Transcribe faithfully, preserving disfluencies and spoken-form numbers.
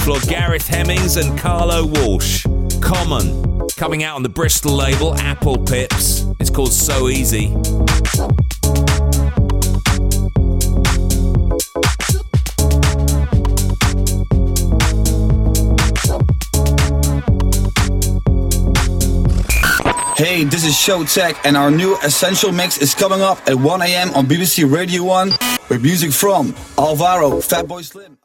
floor, Gareth Hemmings and Carlo Walsh. Common, coming out on the Bristol label, Apple Pips. It's called So Easy. Hey, this is Showtek, and our new Essential Mix is coming up at one a.m. on B B C Radio one with music from Alvaro, Fatboy Slim.